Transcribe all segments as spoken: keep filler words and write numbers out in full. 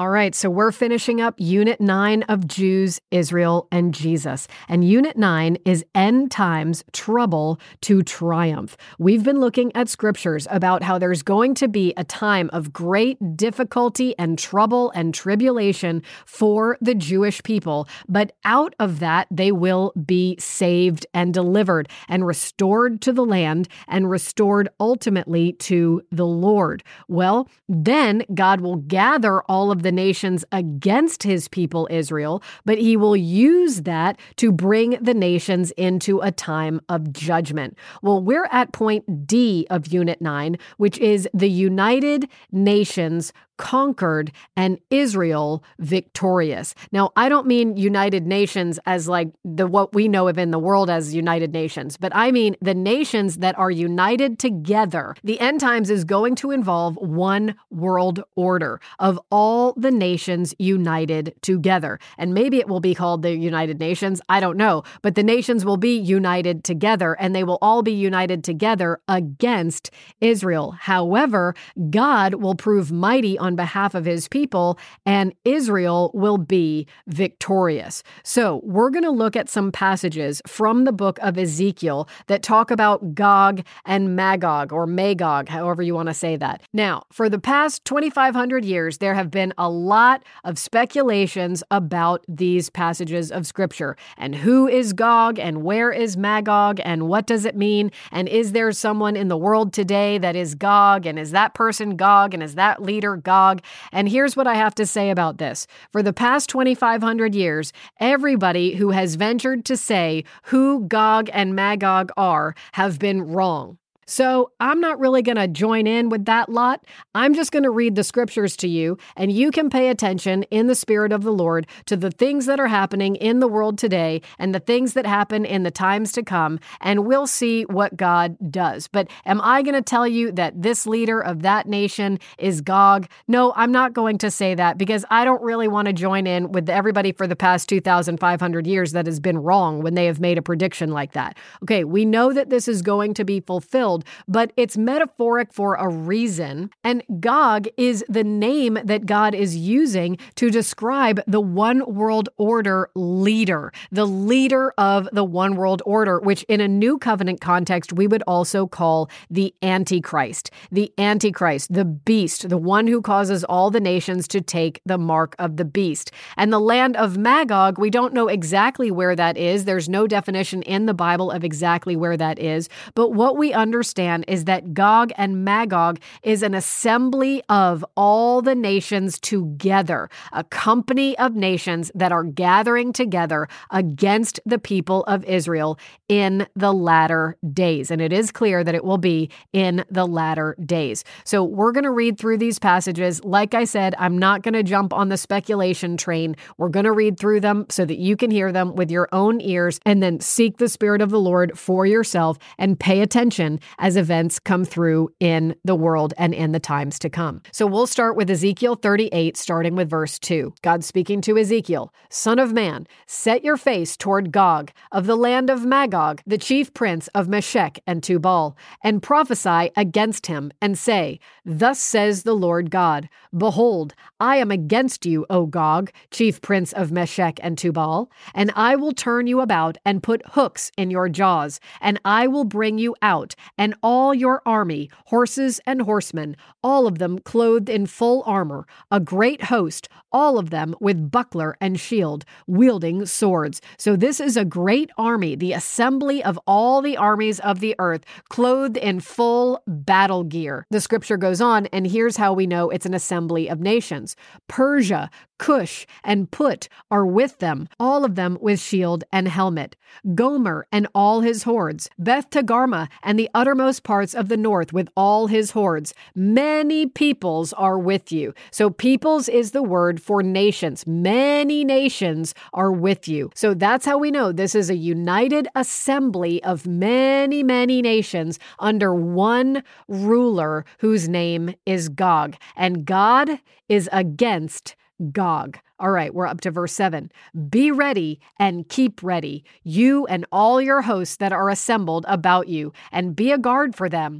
All right, so we're finishing up Unit nine of Jews, Israel, and Jesus. And Unit nine is End Times Trouble to Triumph. We've been looking at scriptures about how there's going to be a time of great difficulty and trouble and tribulation for the Jewish people, but out of that, they will be saved and delivered and restored to the land and restored ultimately to the Lord. Well, then God will gather all of the nations against his people Israel, but he will use that to bring the nations into a time of judgment. Well, we're at point D of Unit nine, which is the United Nations conquered and Israel victorious. Now, I don't mean United Nations as like the what we know of in the world as United Nations, but I mean the nations that are united together. The end times is going to involve one world order of all the nations united together. And maybe it will be called the United Nations. I don't know. But the nations will be united together, and they will all be united together against Israel. However, God will prove mighty on behalf of his people, and Israel will be victorious. So we're going to look at some passages from the book of Ezekiel that talk about Gog and Magog, or Magog, however you want to say that. Now, for the past twenty-five hundred years, there have been a lot of speculations about these passages of scripture, and who is Gog, and where is Magog, and what does it mean, and is there someone in the world today that is Gog, and is that person Gog, and is that leader Gog? And here's what I have to say about this. For the past twenty-five hundred years, everybody who has ventured to say who Gog and Magog are have been wrong. So I'm not really going to join in with that lot. I'm just going to read the scriptures to you, and you can pay attention in the Spirit of the Lord to the things that are happening in the world today and the things that happen in the times to come, and we'll see what God does. But am I going to tell you that this leader of that nation is Gog? No, I'm not going to say that, because I don't really want to join in with everybody for the past two thousand five hundred years that has been wrong when they have made a prediction like that. Okay, we know that this is going to be fulfilled, but it's metaphoric for a reason. And Gog is the name that God is using to describe the one world order leader, the leader of the one world order, which in a new covenant context, we would also call the Antichrist, the Antichrist, the beast, the one who causes all the nations to take the mark of the beast. And the land of Magog, we don't know exactly where that is. There's no definition in the Bible of exactly where that is. But what we understand is that Gog and Magog is an assembly of all the nations together, a company of nations that are gathering together against the people of Israel in the latter days. And it is clear that it will be in the latter days. So we're going to read through these passages. Like I said, I'm not going to jump on the speculation train. We're going to read through them so that you can hear them with your own ears, and then seek the Spirit of the Lord for yourself and pay attention as events come through in the world and in the times to come. So we'll start with Ezekiel thirty-eight, starting with verse two. God speaking to Ezekiel, "Son of man, set your face toward Gog of the land of Magog, the chief prince of Meshech and Tubal, and prophesy against him, and say, Thus says the Lord God, Behold, I am against you, O Gog, chief prince of Meshech and Tubal, and I will turn you about and put hooks in your jaws, and I will bring you out, and all your army, horses and horsemen, all of them clothed in full armor, a great host, all of them with buckler and shield, wielding swords." So this is a great army, the assembly of all the armies of the earth, clothed in full battle gear. The scripture goes on, and here's how we know it's an assembly of nations. Persia, Cush, and Put are with them, all of them with shield and helmet. Gomer and all his hordes, Beth Togarmah and the uttermost parts of the north with all his hordes. Many peoples are with you. So peoples is the word for nations. Many nations are with you. So that's how we know this is a united assembly of many, many nations under one ruler whose name is Gog. And God is against Gog. All right, we're up to verse seven. "Be ready and keep ready, you and all your hosts that are assembled about you, and be a guard for them.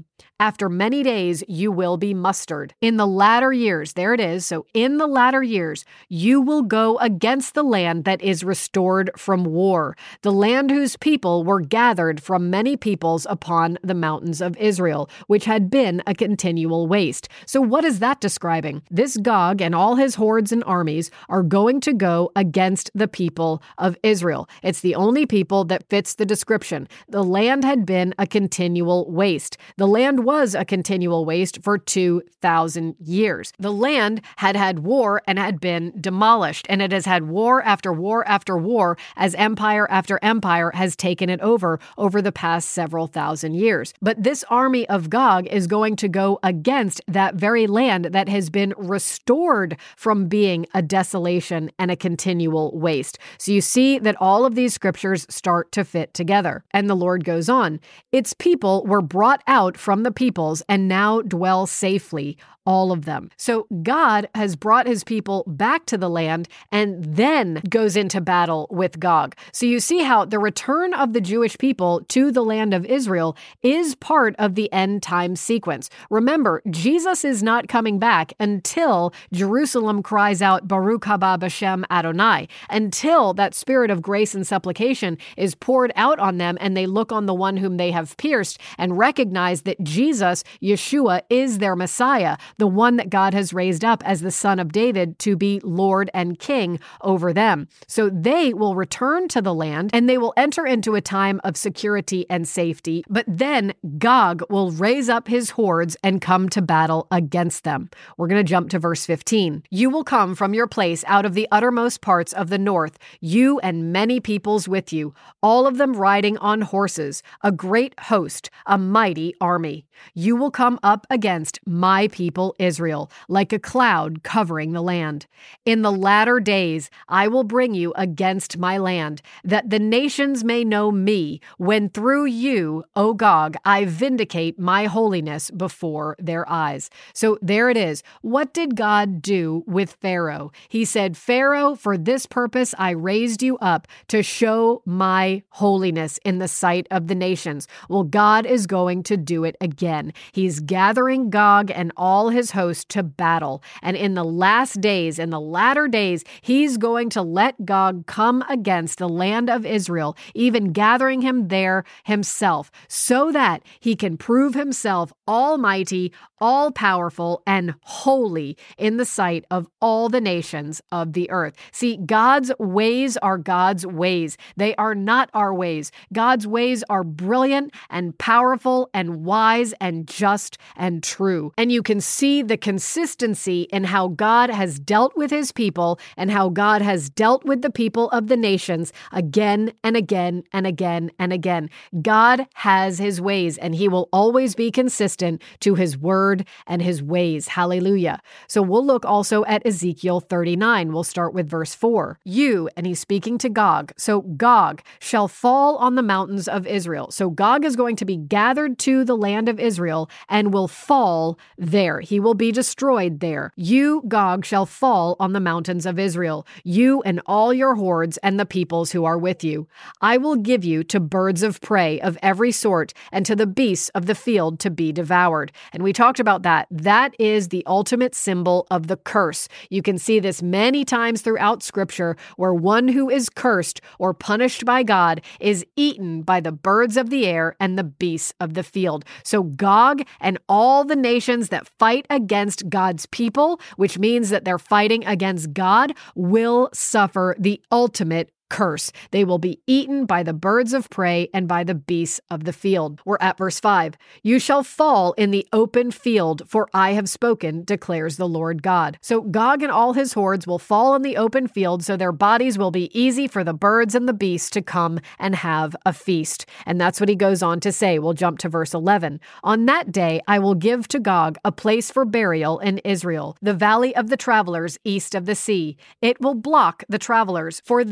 After many days, you will be mustered. In the latter years, there it is. So in the latter years, you will go against the land that is restored from war, the land whose people were gathered from many peoples upon the mountains of Israel, which had been a continual waste. So what is that describing? This Gog and all his hordes and armies are going to go against the people of Israel. It's the only people that fits the description. The land had been a continual waste. The land was a continual waste for two thousand years. The land had had war and had been demolished, and it has had war after war after war as empire after empire has taken it over over the past several thousand years. But this army of Gog is going to go against that very land that has been restored from being a desolation and a continual waste. So you see that all of these scriptures start to fit together. And the Lord goes on, its people were brought out from the peoples and now dwell safely, all of them. So God has brought his people back to the land and then goes into battle with Gog. So you see how the return of the Jewish people to the land of Israel is part of the end time sequence. Remember, Jesus is not coming back until Jerusalem cries out, Baruch haba b'Shem Adonai, until that spirit of grace and supplication is poured out on them and they look on the one whom they have pierced and recognize that Jesus, Yeshua, is their Messiah, the one that God has raised up as the Son of David to be Lord and King over them. So they will return to the land and they will enter into a time of security and safety, but then Gog will raise up his hordes and come to battle against them. We're going to jump to verse fifteen. You will come from your place out of the uttermost parts of the north, you and many peoples with you, all of them riding on horses, a great host, a mighty army. You will come up against my people Israel, like a cloud covering the land. In the latter days, I will bring you against my land, that the nations may know me, when through you, O Gog, I vindicate my holiness before their eyes. So there it is. What did God do with Pharaoh? He said, Pharaoh, for this purpose I raised you up to show my holiness in the sight of the nations. Well, God is going to do it again. He's gathering Gog and all his host to battle. And in the last days, in the latter days, he's going to let Gog come against the land of Israel, even gathering him there himself, so that he can prove himself almighty, all-powerful, and holy in the sight of all the nations of the earth. See, God's ways are God's ways. They are not our ways. God's ways are brilliant and powerful and wise and just and true. And you can see the consistency in how God has dealt with his people and how God has dealt with the people of the nations again and again and again and again. God has his ways, and he will always be consistent to his word and his ways. Hallelujah. So we'll look also at Ezekiel thirty-nine. We'll start with verse four. You, and he's speaking to Gog. So Gog shall fall on the mountains of Israel. So Gog is going to be gathered to the land of Israel and will fall there. He will be destroyed there. You, Gog, shall fall on the mountains of Israel, you and all your hordes and the peoples who are with you. I will give you to birds of prey of every sort and to the beasts of the field to be devoured. And we talked about that. That is the ultimate symbol of the curse. You can see this many times throughout Scripture, where one who is cursed or punished by God is eaten by the birds of the air and the beasts of the field. So Gog and all the nations that fight against God's people, which means that they're fighting against God, will suffer the ultimate curse. They will be eaten by the birds of prey and by the beasts of the field. We're at verse five. You shall fall in the open field, for I have spoken, declares the Lord God. So Gog and all his hordes will fall in the open field, so their bodies will be easy for the birds and the beasts to come and have a feast. And that's what he goes on to say. We'll jump to verse eleven. On that day, I will give to Gog a place for burial in Israel, the valley of the travelers east of the sea. It will block the travelers, for there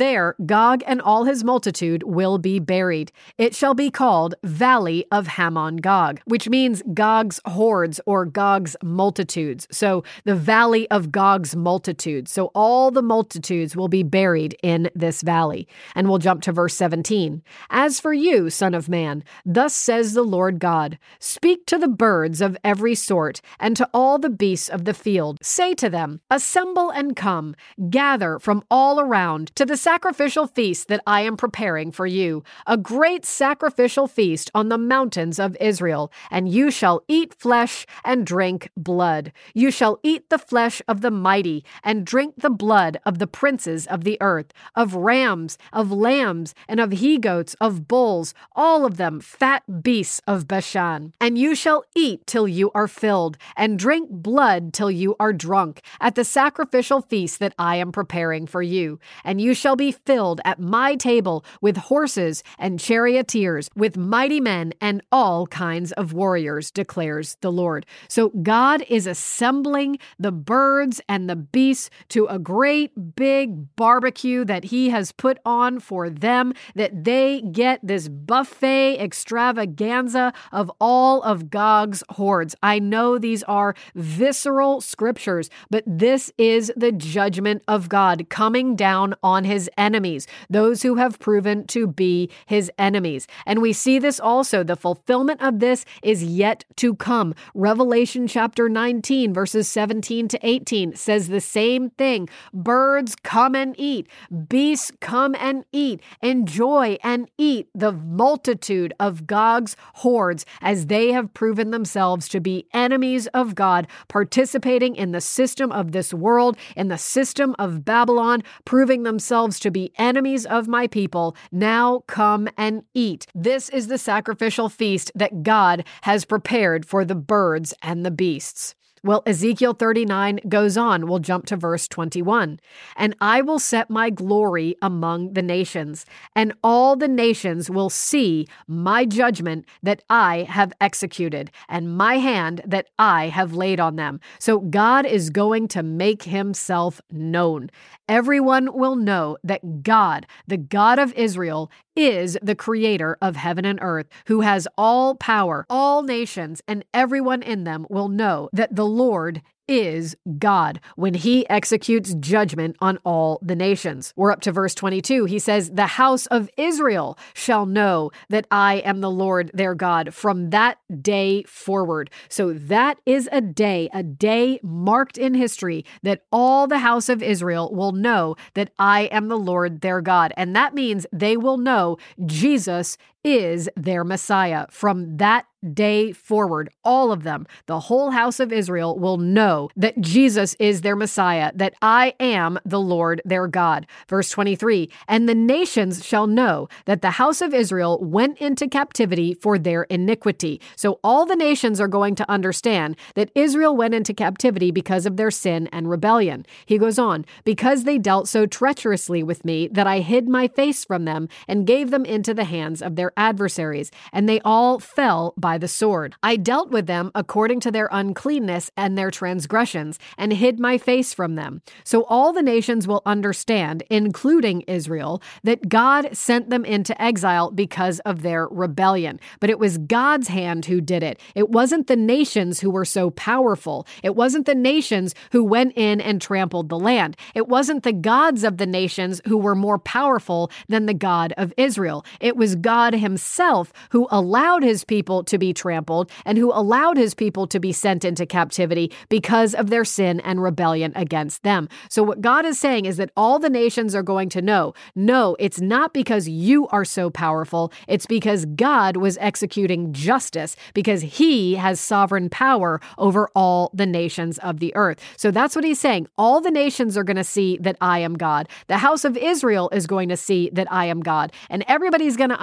Gog and all his multitude will be buried. It shall be called Valley of Hamon Gog, which means Gog's hordes or Gog's multitudes. So the Valley of Gog's multitudes. So all the multitudes will be buried in this valley. And we'll jump to verse seventeen. As for you, son of man, thus says the Lord God, speak to the birds of every sort and to all the beasts of the field. Say to them, assemble and come, gather from all around to the sacrificial feast that I am preparing for you, a great sacrificial feast on the mountains of Israel, and you shall eat flesh and drink blood. You shall eat the flesh of the mighty and drink the blood of the princes of the earth, of rams, of lambs, and of he-goats, of bulls, all of them fat beasts of Bashan. And you shall eat till you are filled, and drink blood till you are drunk, at the sacrificial feast that I am preparing for you. And you shall be filled at my table with horses and charioteers, with mighty men and all kinds of warriors, declares the Lord. So God is assembling the birds and the beasts to a great big barbecue that he has put on for them, that they get this buffet extravaganza of all of Gog's hordes. I know these are visceral scriptures, but this is the judgment of God coming down on his enemies, those who have proven to be his enemies. And we see this also. The fulfillment of this is yet to come. Revelation chapter nineteen, verses seventeen to eighteen says the same thing. Birds, come and eat. Beasts, come and eat. Enjoy and eat the multitude of Gog's hordes as they have proven themselves to be enemies of God, participating in the system of this world, in the system of Babylon, proving themselves to be enemies of my people. Now come and eat. This is the sacrificial feast that God has prepared for the birds and the beasts. Well, Ezekiel thirty-nine goes on. We'll jump to verse twenty-one. And I will set my glory among the nations, and all the nations will see my judgment that I have executed, and my hand that I have laid on them. So God is going to make himself known. Everyone will know that God, the God of Israel, is the creator of heaven and earth, who has all power. All nations and everyone in them will know that the Lord is God when he executes judgment on all the nations. We're up to verse twenty-two. He says, the house of Israel shall know that I am the Lord their God from that day forward. So that is a day, a day marked in history that all the house of Israel will know that I am the Lord their God. And that means they will know Jesus is their Messiah. From that day forward, all of them, the whole house of Israel will know that Jesus is their Messiah, that I am the Lord their God. Verse twenty-three, and the nations shall know that the house of Israel went into captivity for their iniquity. So all the nations are going to understand that Israel went into captivity because of their sin and rebellion. He goes on, because they dealt so treacherously with me that I hid my face from them and gave them into the hands of their adversaries, and they all fell by the sword. I dealt with them according to their uncleanness and their transgressions, and hid my face from them. So all the nations will understand, including Israel, that God sent them into exile because of their rebellion. But it was God's hand who did it. It wasn't the nations who were so powerful. It wasn't the nations who went in and trampled the land. It wasn't the gods of the nations who were more powerful than the God of Israel. It was God himself who allowed his people to be trampled and who allowed his people to be sent into captivity because of their sin and rebellion against them. So what God is saying is that all the nations are going to know, no, it's not because you are so powerful. It's because God was executing justice, because he has sovereign power over all the nations of the earth. So that's what he's saying. All the nations are going to see that I am God. The house of Israel is going to see that I am God. And everybody's going to understand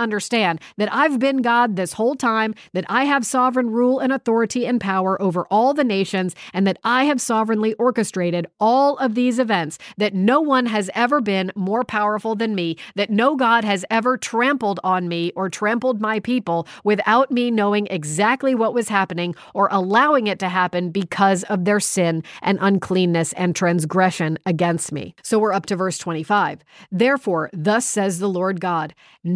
understand that I've been God this whole time, that I have sovereign rule and authority and power over all the nations, and that I have sovereignly orchestrated all of these events, that no one has ever been more powerful than me, that no God has ever trampled on me or trampled my people without me knowing exactly what was happening or allowing it to happen because of their sin and uncleanness and transgression against me. So we're up to verse twenty-five. Therefore, thus says the Lord God,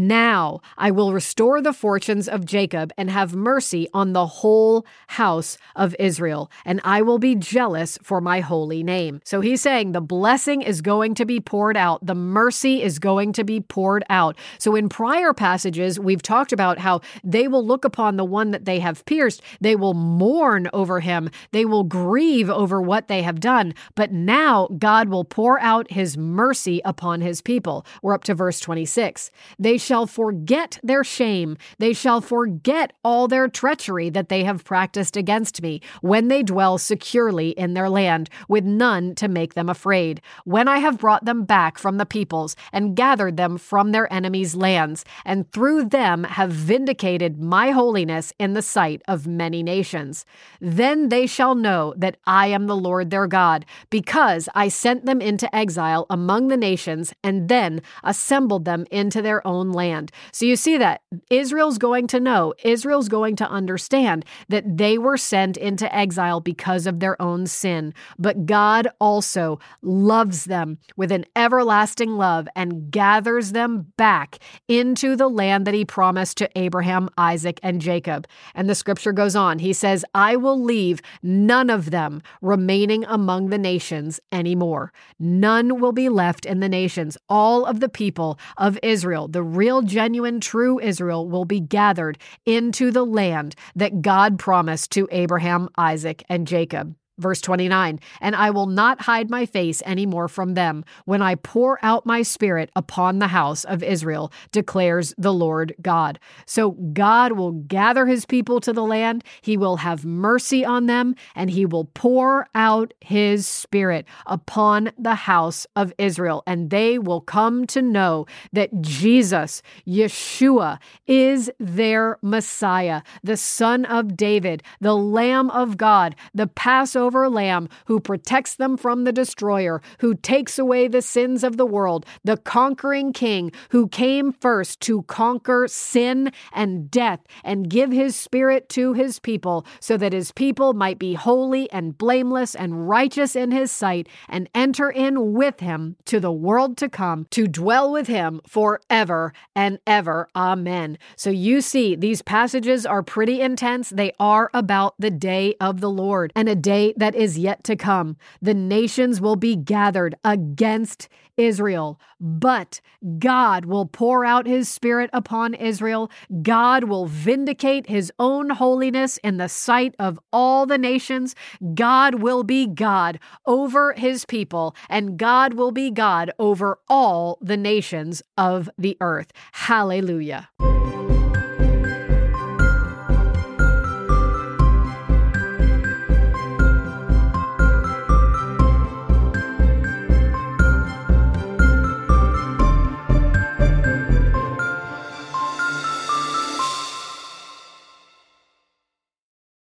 now I will restore the fortunes of Jacob and have mercy on the whole house of Israel, and I will be jealous for my holy name. So he's saying the blessing is going to be poured out. The mercy is going to be poured out. So in prior passages, we've talked about how they will look upon the one that they have pierced. They will mourn over him. They will grieve over what they have done. But now God will pour out his mercy upon his people. We're up to verse twenty-six. They shall forget their shame. They shall forget all their treachery that they have practiced against me when they dwell securely in their land, with none to make them afraid. When I have brought them back from the peoples and gathered them from their enemies' lands, and through them have vindicated my holiness in the sight of many nations. Then they shall know that I am the Lord their God, because I sent them into exile among the nations and then assembled them into their own land. So you see that Israel's going to know, Israel's going to understand that they were sent into exile because of their own sin. But God also loves them with an everlasting love and gathers them back into the land that he promised to Abraham, Isaac, and Jacob. And the scripture goes on. He says, I will leave none of them remaining among the nations anymore. None will be left in the nations. All of the people of Israel, the real, genuine, true Israel, will be gathered into the land that God promised to Abraham, Isaac, and Jacob. Verse twenty-nine, and I will not hide my face any more from them when I pour out my spirit upon the house of Israel, declares the Lord God. So God will gather his people to the land. He will have mercy on them, and he will pour out his spirit upon the house of Israel. And they will come to know that Jesus, Yeshua, is their Messiah, the Son of David, the Lamb of God, the Passover Lamb who protects them from the destroyer, who takes away the sins of the world, the conquering King who came first to conquer sin and death and give his spirit to his people so that his people might be holy and blameless and righteous in his sight and enter in with him to the world to come, to dwell with him forever and ever. Amen. So you see, these passages are pretty intense. They are about the day of the Lord and a day that is yet to come. The nations will be gathered against Israel, but God will pour out his spirit upon Israel. God will vindicate his own holiness in the sight of all the nations. God will be God over his people, and God will be God over all the nations of the earth. Hallelujah.